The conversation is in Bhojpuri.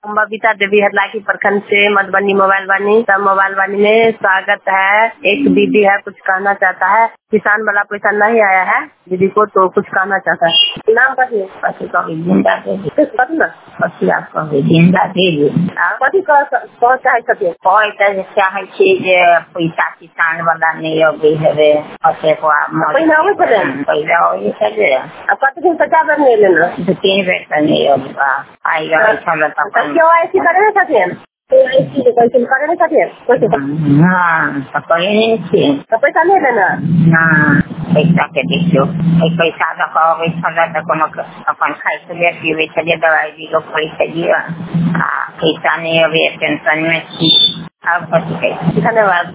बबीता देवी हरला की प्रखंड से मधुबनी मोबाइल वाणी। सब मोबाइल वाणी में स्वागत है। एक दीदी है, कुछ कहना चाहता है। किसान वाला पैसा नहीं आया है दीदी को, तो कुछ कहना चाहता है। नाम कथी कथी कभी जिंदा देवी कथी ना कथी आप कभी जिंदा देवी कथी कह चाहे छथिन कहे चाहे छी जे पैसा किसान वाला नहीं अबै हेबे कतेक पहिने अबै छलै पहिले अबै छलै आ कते दिन पैसा बेर नहीं लेना 2-3 बेर से नहीं अबै आई गए छल त क्यों ऐसी करे छथिन ऐसी कैसे करे छथिन हां तो कहे नहीं छी तो पैसा नहीं लेना हां पैसा के देखियो पैसा का अबै छल त कोनो अपन खाइ छलिए पीबै छलिए दवाई भी लोग करै छलिए आ पैसा नहीं अबै टेंशन में छी अब कथी धन्यवाद।